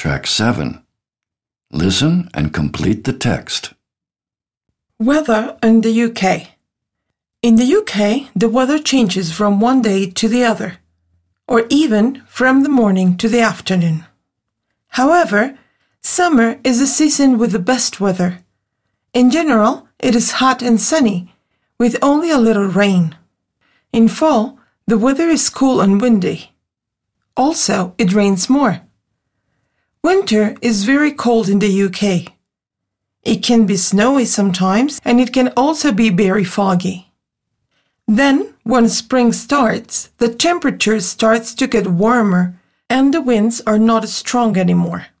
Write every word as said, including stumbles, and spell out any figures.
Track seven. Listen and complete the text. Weather in the U K. In the U K, the weather changes from one day to the other, or even from the morning to the afternoon. However, summer is a season with the best weather. In general, it is hot and sunny, with only a little rain. In fall, the weather is cool and windy. Also, it rains more. Winter is very cold in the U K. It can be snowy sometimes, and it can also be very foggy. Then, when spring starts, the temperature starts to get warmer, and the winds are not as strong anymore.